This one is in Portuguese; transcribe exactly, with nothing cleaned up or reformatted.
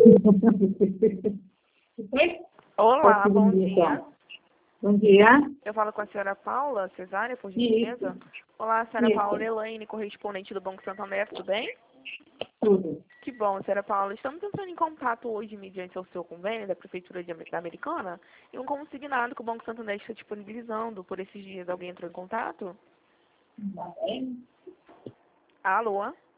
Olá, bom dia. Bom dia. Eu falo com a senhora Paula Cesária, por gentileza. Olá, senhora Isso. Paula Elaine, correspondente do Banco Santander, tudo bem? Tudo. Que bom, senhora Paula. Estamos entrando em contato hoje mediante o seu convênio da Prefeitura de, da Americana e um consignado que o Banco Santander está disponibilizando por esses dias. Alguém entrou em contato? Alô?